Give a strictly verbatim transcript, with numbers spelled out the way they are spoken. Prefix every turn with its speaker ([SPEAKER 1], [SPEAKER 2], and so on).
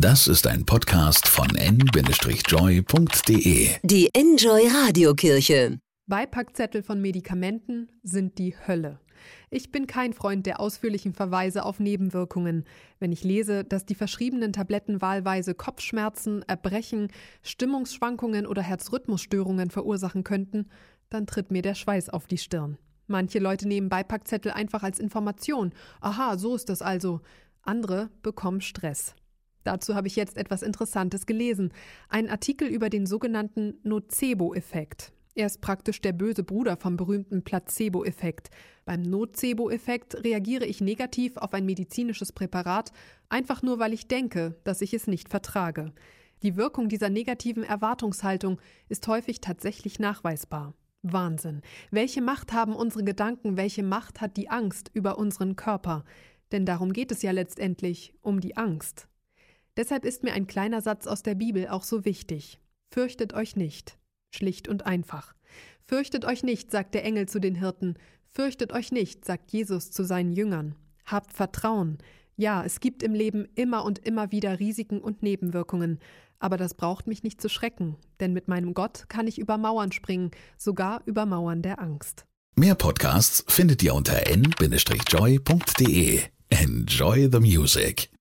[SPEAKER 1] Das ist ein Podcast von en Bindestrich joy punkt de.
[SPEAKER 2] Die Enjoy Radiokirche.
[SPEAKER 3] Beipackzettel von Medikamenten sind die Hölle. Ich bin kein Freund der ausführlichen Verweise auf Nebenwirkungen. Wenn ich lese, dass die verschriebenen Tabletten wahlweise Kopfschmerzen, Erbrechen, Stimmungsschwankungen oder Herzrhythmusstörungen verursachen könnten, dann tritt mir der Schweiß auf die Stirn. Manche Leute nehmen Beipackzettel einfach als Information. Aha, so ist das also. Andere bekommen Stress. Dazu habe ich jetzt etwas Interessantes gelesen. Ein Artikel über den sogenannten Nocebo-Effekt. Er ist praktisch der böse Bruder vom berühmten Placebo-Effekt. Beim Nocebo-Effekt reagiere ich negativ auf ein medizinisches Präparat, einfach nur weil ich denke, dass ich es nicht vertrage. Die Wirkung dieser negativen Erwartungshaltung ist häufig tatsächlich nachweisbar. Wahnsinn. Welche Macht haben unsere Gedanken, welche Macht hat die Angst über unseren Körper? Denn darum geht es ja letztendlich, um die Angst. Deshalb ist mir ein kleiner Satz aus der Bibel auch so wichtig. Fürchtet euch nicht. Schlicht und einfach. Fürchtet euch nicht, sagt der Engel zu den Hirten. Fürchtet euch nicht, sagt Jesus zu seinen Jüngern. Habt Vertrauen. Ja, es gibt im Leben immer und immer wieder Risiken und Nebenwirkungen. Aber das braucht mich nicht zu schrecken, denn mit meinem Gott kann ich über Mauern springen, sogar über Mauern der Angst.
[SPEAKER 1] Mehr Podcasts findet ihr unter en Bindestrich joy punkt de. Enjoy the music.